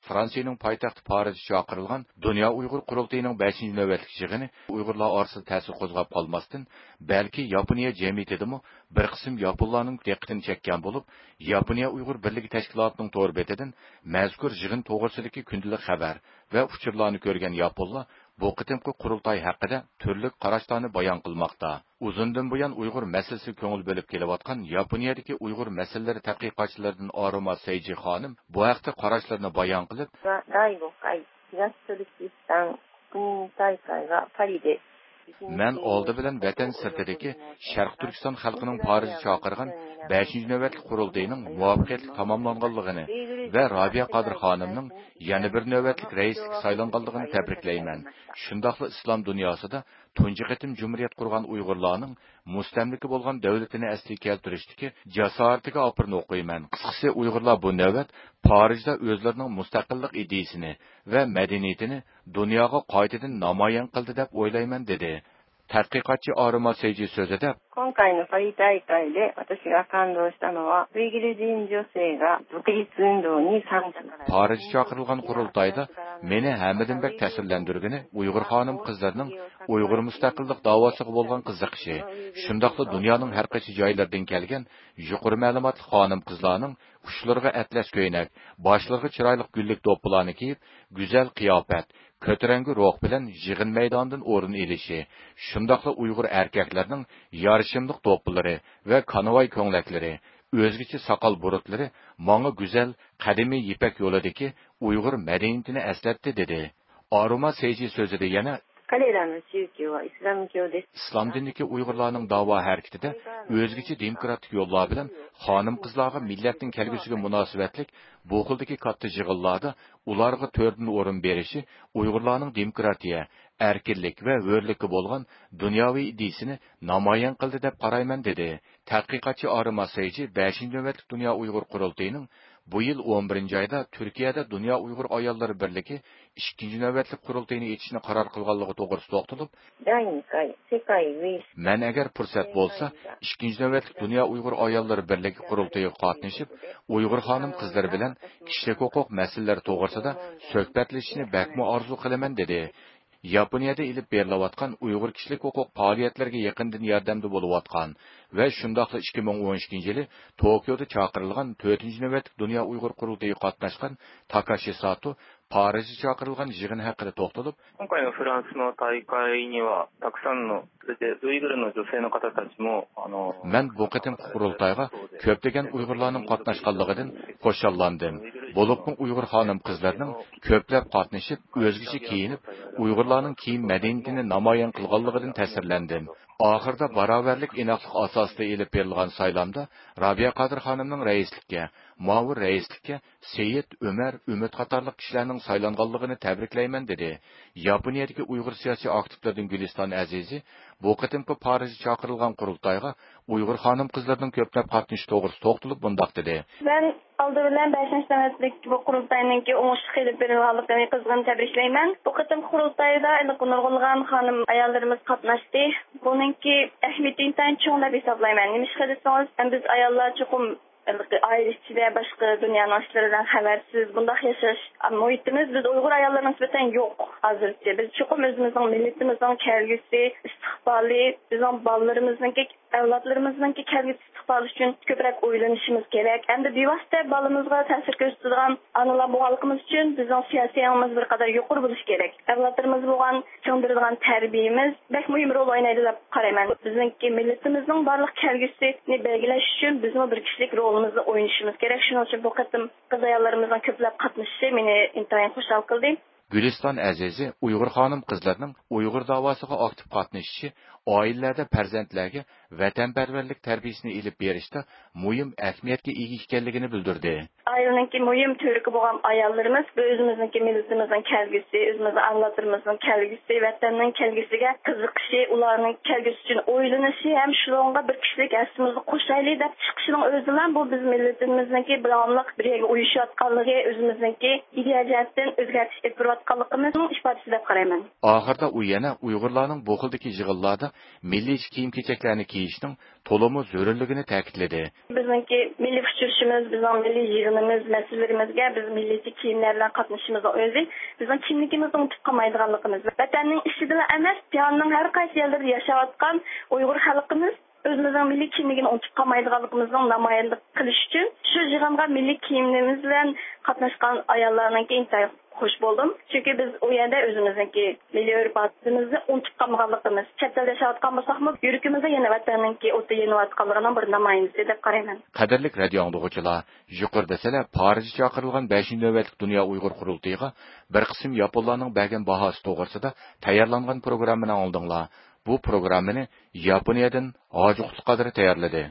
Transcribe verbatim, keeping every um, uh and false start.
Fransiyaning poytaxti Parijda chaqirilgan Dunyo Uyg'ur qurultayining beshinchi navbatlik yig'ini Uyg'urlar orasida ta'sir qo'zg'ab qolmasdan, balki Yaponiya jamiyatidami bir qism yaponlarning diqqatini chekkan bo'lib, Yaponiya Uyg'ur birligi tashkilotining to'g'ri betidan mazkur yig'in to'g'risidagi kundalik xabar va uchurlarni ko'rgan yaponlar bu qitimqi qurultoy haqida turli qarashlarni bayon qilmoqda. Uzundan buyon Uyg'ur masalasi ko'ngil bo'lib kelayotgan Yaponiyadagi Uyg'ur masalalari tadqiqotchilaridan Aruma Seiji xonim bu haqda qarashlarini bayon qilib, "Men oldi bilan vatan sirtidagi Sharq Turkiston xalqining Parijda chaqirgan beshinchi navbatlik qurultayining muvaffaqiyatli tamomlanganligini va Robiya Qodir xonimning yana bir navbatlik raislik saylanganligini tabriklayman. Shundaqla islom dunyosida tunji qatim jumhuriyat qurgan Uyg'urlarning mustamlika bo'lgan davlatini asliga keltirishdagi jasoratiga opirni o'qiyman. Qisqasi Uyg'urlar bu navbat Parijda o'zlarining mustaqillik ideyasini va madaniyatini dunyoga qaytadan namoyon qildi deb o'ylayman", dedi. Tadqiqotchi Aruma Seiji so'zida, 今回のパリ大会で私が感動したのは、ウイグル人女性が独立運動に参加。 Parijda chaqirilgan qurultoyda meni hammadan bak ta'sirlantirgani Uyg'ur xonim qizlarning Uyg'ur mustaqillik davosiga bo'lgan qiziqishi. Shundaqla dunyoning har qaysi joylaridan kelgan yuqori ma'lumotli xonim qizlarning ushlariga atlas ko'ynak, boshlariga chiroyli gullik do'ppilarni kiyib, go'zal qiyofat, ko'tarangi ruh bilan yig'in maydonidan o'rin olishi, shundaqla Uyg'ur erkaklarning yarishimliq do'ppilari va konvoy ko'nglaklari, o'zgacha soqol burutlari menga go'zal qadimiy Ipak yo'lidagi Uyg'ur madaniyatini eslatdi, dedi. Aruma Seiji so'zida yana, 彼らの宗教はイスラム教です。 islom dinidagi Uyg'urlarning da'vo harakatida o'zgacha demokratik yo'llar bilan xonim qizlarga millatning kelgusiga munosabatlik bu xildagi katta yig'inlarda ularga to'rtin o'rin berishi Uyg'urlarning demokratiya, erkinlik va hurlikka bo'lgan dunyoviy ideyasini namoyon qildi deb qarayman, dedi. Tadqiqotchi Aruma Seiji beshinchi navbatlik Dunyo Uyg'ur qurultayining bu yil o'n birinchi oyda Turkiyada Dunyo Uyg'ur ayollari birligi ikkinchi navbatlik qurultayini etishni qaror qilganligi to'g'risida to'xtalib, だいにかい世界ウイ "Men agar fursat bo'lsa, ikkinchi navbatlik Dunyo Uyg'ur ayollari birligi qurultayiga qatnashib, Uyg'ur xonim qizlar bilan kishilik huquq masalalari to'g'risida suhbatlashishni bakmo orzu qilaman", dedi. Yaponiyada ilib berilayotgan Uyg'ur kishilik huquq faoliyatlariga yaqindan yordamda bo'layotgan va shundoqla ikki ming o'n ikkinchi yili Tokioda chaqirilgan to'rtinchi navbatlik Dunyo Uyg'ur qurultayiga qatnashgan Takashi Sato Parijda chaqirilgan yig'in haqida to'xtalib, 今回のフランスの大会にはたくさんのそれでウイグルの女性の方たちもあの "Men bu qitim qurultayga ko'plagan Uyg'urlarning qatnashganligidan xushallandim. Bo'libmi Uyg'ur xonim qizlarning ko'plab qatnashib, o'zgacha kiyinib, Uyg'urlarning kiyim madaniyatini namoyon qilganligidan ta'sirlandim. Oxirida barobarlik inoqlik asosida elib berilgan saylamda Robiya Qodir xonimning raislikka, Mavur raislikka Seyit Umar Umid qatorliq kishilarning saylanganligini tabriklayman, dedi. Yaponiyadagi Uyg'ur siyosiy aktivlardan Güliston Azizi bu qitimqi Parijda chaqirilgan qurultoyga Uyg'ur xonim qizlarning ko'plab qatnashishi to'g'risida to'xtalib bundoq dedi. Ben aldı bilen beshinchi navbatlik bu qurultayninki oңushli qilib berilganligini qizg'in tabriklayman. Bu qitim qurultayda nurg'unlagan xonim ayollarimiz qatnashdi. Buningki ahamiyati intayin cho'ng deb hisoblayman. Nima qilsangiz, biz ayollar chuqur aile içinde başka dünyanın işlerinden habersiz bunda yaşaş muhitimiz biz Uygur ayarlarına nispeten yok hazırlıkta. Biz çok özümüzün milletimizin kelgisi, istikbali, bizim ballarımızın ki evlatlarımızın ki kelgisi istikbali için köprek oylanışımız gerek. Hem de bir vasıta balımızga tesir gösteren anılar bu halkımız için bizim siyasi yanımız bir kadar yukarı buluş gerek. Evlatlarımız bulan çöndürülen terbiyemiz bek mühim rol oynaydı da karayman. Bizim ki milletimizin varlık kelgisini belgileş için bizim bir kişilik rol o'ynashimiz kerak. Shuning uchun bu qatim qiz ayollarımızdan ko'plab qatnashishi meni intayin xushal qildi. Güliston Azizi Uyg'ur xonim qizlarning Uyg'ur davosiga aktiv qatnashishi oilalarda farzandlarga vatanparvarlik tarbiyasini ilib berishda muhim ahamiyatga ega ekanligini bildirdi. Aileningki muhim türkü bo'lgan ayollarimiz o'zimizning millatimizning kelgusi, o'zimizning avlodlarimizning kelgusi, vatanning kelgusiga qiziqishi, ularning kelgusi uchun o'ylanishi ham shunga bir kishilik aslimizni qo'shaylik deb chiqishining o'zidan bu biz millatimizning bilanliq birga uyushayotganligi, o'zimizning ideologiyasidan o'zgartish etayotganligimizning ifodasi deb qarayman. Oxirda u yana Uyg'urlarning bu xildagi yig'inlarda milliy kiyim-kechaklarni kiyishning to'liq zarurligini ta'kidladi. Bizningki milliy uçuruşumuz, bizning milliy yig'inimiz, mas'ullarımizga biz milliy kiyimlar bilan qatnashishimizning o'zi bizning kimligimizni unutib qolmaydiganligimiz. Vatanning ishidan emas, jahonning har qaysi yerlarida yashayotgan Uyg'ur xalqimiz o'zimizning milliy kimligini unutib qolmaydiganligimizning namoyandalik qilish uchun shu yig'inga milliy kiyimimiz bilan qatnashgan ayollarning intayin xush bo'ldim. Chunki biz u yerda o'zimizniki milliy urf-odatimizni unutib qolmaganligimiz, chet elda yashayotgan bo'lsakmi, yuragimizda yana vatanninki o'ti yenayotganligining bir namoyandasi deb qarayman. Qadrli radio anglag'uvchilar, yuqorida sizlar Parijda chaqirilgan beshinchi navbatlik Dunyo Uyg'ur qurultiyiga bir qism yaponlarning bergan bahosi to'g'risida tayyorlangan programmani oldinglar. Bu programmani Yaponiyadan Hoji Qutqadir tayyorladi.